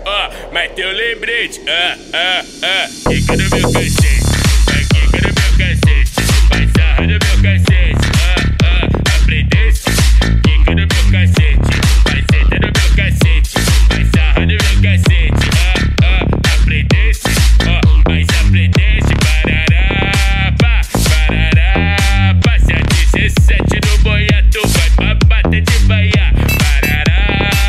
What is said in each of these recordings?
Mas teu lembrete, quica no meu cacete, vai quica no meu cacete, vai sarra no meu cacete, aprendesse, quica no meu cacete, vai senta no meu cacete, vai sarra no meu cacete, aprendesse, mas aprendesse, parará, se a 17 no boia, tu vai pra bater de baia, parará,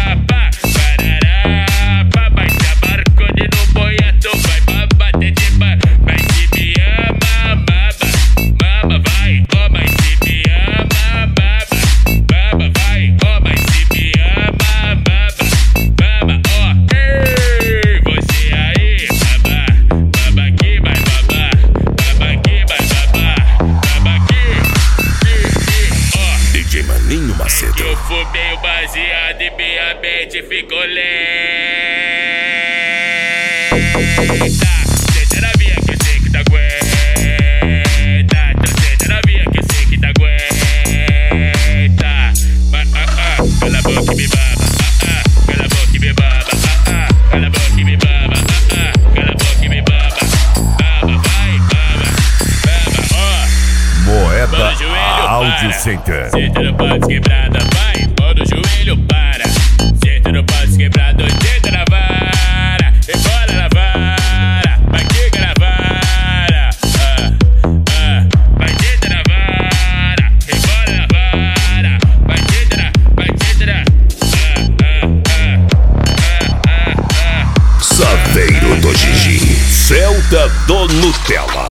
mas se a Marconi no boia, tu vai pra bater de baia, mas se me ama, mama, vai, mas se me ama, mama, vai, mas se me ama, mama, ei, você aí, baba aqui, vai babar, baba aqui, vai babar, baba aqui, DJ Maninho Macedo. eu fumei o baseado e minha mente ficou lenta. Senta na minha que eu sei que tá aguenta. Então senta na minha que eu sei que tá aguenta. Cala a boca e me baba. Cala a boca e me baba. Cala a boca e me baba. Cala a boca e me baba. Vai, baba, Moeda joelho, Audio para. Center. Senta no pato quebrada, vai, manda o joelho, para. Senta no pato quebrado, senta na vara, rebola na vara, vai quica na vara, vai senta na vara, rebola na vara, vai senta na, Saveiro do Gigi. Celta do Nutella.